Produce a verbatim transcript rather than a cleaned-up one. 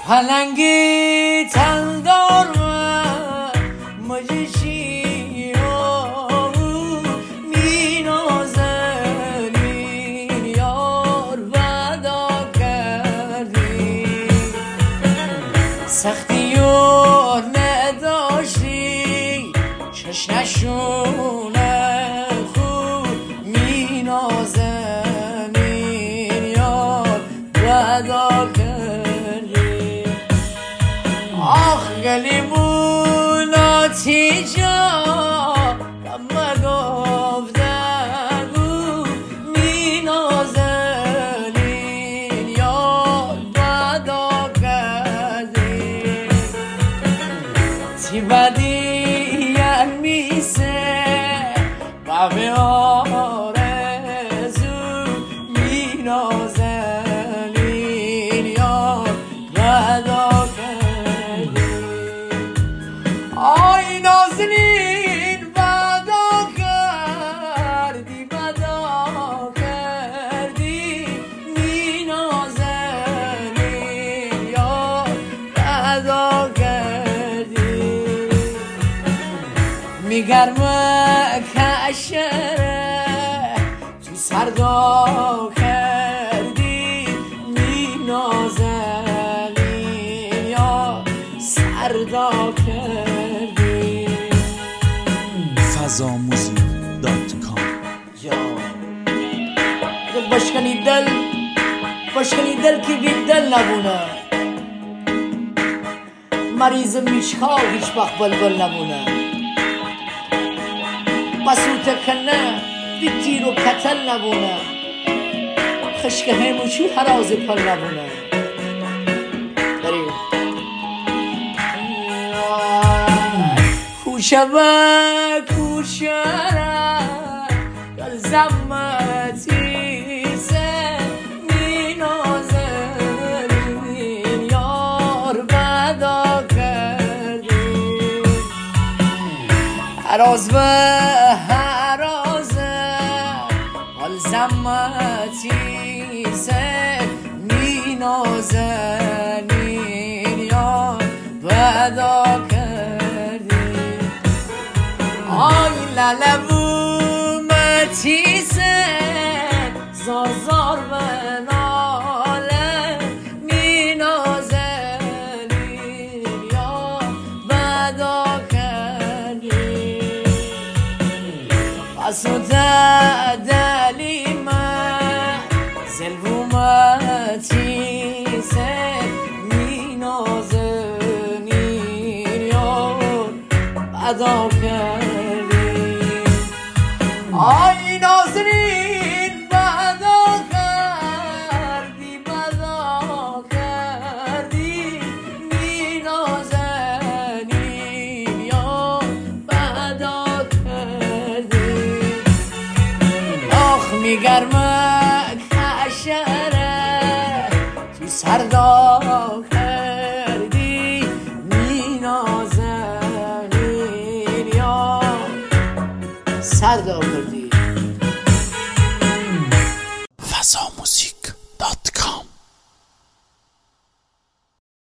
پلنگی تندار من مجشی می نازنین یار ودا کردی سختی و نداشتی چشنشونه خوب می نازنین یار ودا کردی آخ گلیموناتی جا کم گفتگو می نازنین یار ودا کردی تی بدی میسه بابه آرزو می نازنین یار ودا کردی آی نازنین ودا کردی ودا کردی می نازنین یار ودا کردی میگرمه کشره تو سردا کردی می نازنین یا سردا کردی فضا موزیک دات کام یا دل باشکنی دل باشکنی دل که بی دل نبونه مریض میشکا هیچ وقت بلبل نبونه بسوت کنه دی تیر و کتل نبونه خشک هموچی هراز پل نبونه بریم کوشه به کوشه گل زمتی سه می نازنین یار ودا کردی هراز به هرازه حال زمتی سه می نازنین یار ودا کردی آی للبومتی سه زازار به ناله می نازنین یار ودا کردی بسوته دلی من زلبومتی سه می نازنین یار ودا کردی آی نازنین ودا کردی ودا کردی می نازنین یار ودا کردی آخ میگرمه کشره تو سردا کردی می نازنین یار سردا کردی فضا موزیک دات کام